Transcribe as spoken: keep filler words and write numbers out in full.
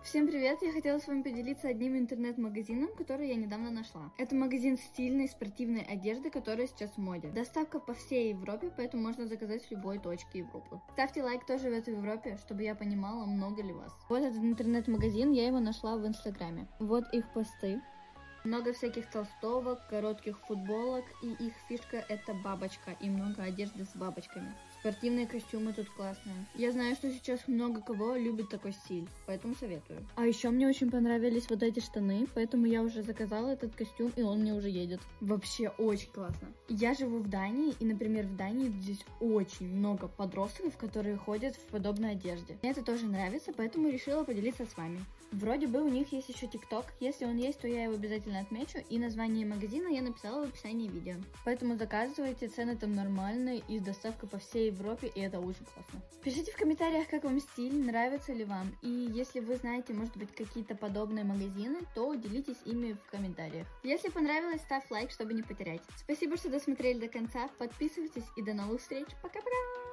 Всем привет! Я хотела с вами поделиться одним интернет-магазином, который я недавно нашла. Это магазин стильной спортивной одежды, которая сейчас в моде. Доставка по всей Европе, поэтому можно заказать с любой точки Европы. Ставьте лайк, кто живет в Европе, чтобы я понимала, много ли вас. Вот этот интернет-магазин, я его нашла в Инстаграме. Вот их посты. Много всяких толстовок, коротких футболок, и их фишка это бабочка, и много одежды с бабочками. Спортивные костюмы тут классные. Я знаю, что сейчас много кого любит такой стиль, поэтому советую. А еще мне очень понравились вот эти штаны, поэтому я уже заказала этот костюм, и он мне уже едет. Вообще очень классно. Я живу в Дании, и, например, в Дании здесь очень много подростков, которые ходят в подобной одежде. Мне это тоже нравится, поэтому решила поделиться с вами. Вроде бы у них есть еще ТикТок. Если он есть, то я его обязательно отмечу, и название магазина я написала в описании видео. Поэтому заказывайте, цены там нормальные, и доставка по всей Европе, и это очень классно. Пишите в комментариях, как вам стиль, нравится ли вам, и если вы знаете, может быть, какие-то подобные магазины, то делитесь ими в комментариях. Если понравилось, ставь лайк, чтобы не потерять. Спасибо, что досмотрели до конца, подписывайтесь и до новых встреч, пока-пока!